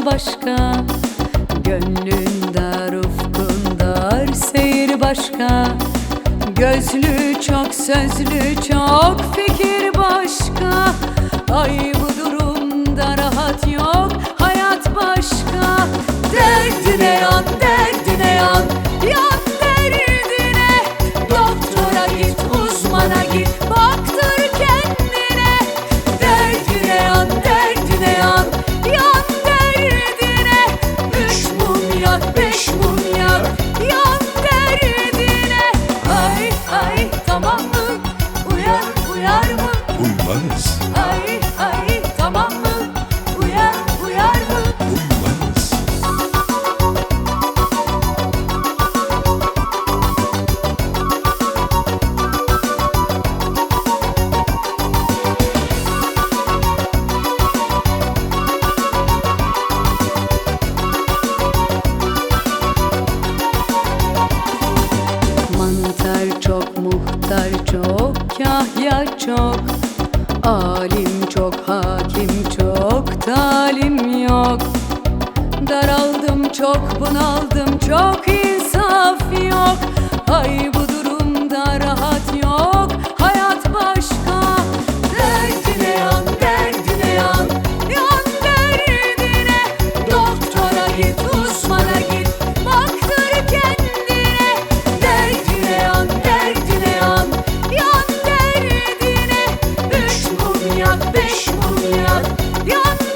başka. Gönlün dar, ufkun dar, seyir başka. Gözlü çok, sözlü çok, fikir başka. Ay bu durumda rahat yok, hayat başka. Derdine yan, derdine yan, yan derdine. Doktora git, uzmana git, baktır kendine. Derdine yan, derdine yan, yan derdine. 3 mum yak, 5 mum yak, yan derdine. Ay ay tamam mı? Uyar uyar mı? Uymaz, Ay ay tamam mı? Uyar uyar mı? uymaz. Mantar çok, muhtar çok, kahya çok. Alim çok, hakim çok, talim yok. Daraldım çok, bunaldım çok, insaf yok. Ay bu durumda rahat yok, hayat başka. Derdine yan, derdine yan, yan derdine. Doktora git, uzmana git, baktır kendine. Derdine yan, derdine yan, yan derdine. 3 mum yak, 5 mum yak, yan